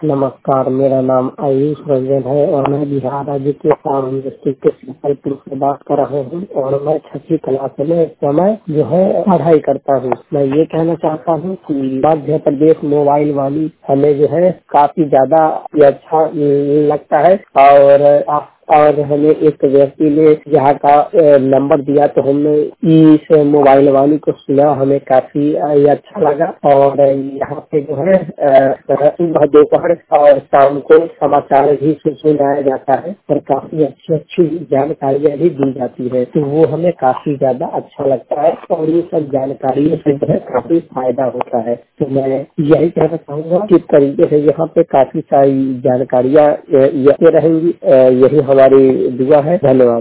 नमस्कार, मेरा नाम आयुष रंजन है और मैं बिहार राज्य के सारण डिस्ट्रिक्ट के सीतापुर से बात कर रहा हूँ और मैं 6वीं क्लास में इस समय जो है पढ़ाई करता हूँ। मैं ये कहना चाहता हूँ कि मध्य प्रदेश मोबाइल वाली हमें जो है काफी ज्यादा अच्छा लगता है और हमें एक व्यक्ति ने यहाँ का नंबर दिया तो हमने इस मोबाइल वाली को सुना, हमें काफी अच्छा लगा। और यहाँ पे जो है सुबह दोपहर और शाम को समाचार भी सुनाया जाता है और काफी अच्छी अच्छी जानकारियाँ भी दी जाती है, तो वो हमें काफी ज्यादा अच्छा लगता है और ये सब जानकारियों से जो है काफी फायदा होता है। तो मैं यही कहना चाहूँगा कि इस तरीके से यहाँ पे काफी सारी जानकारियाँ रहेंगी। यही हमारी दुआ है। धन्यवाद।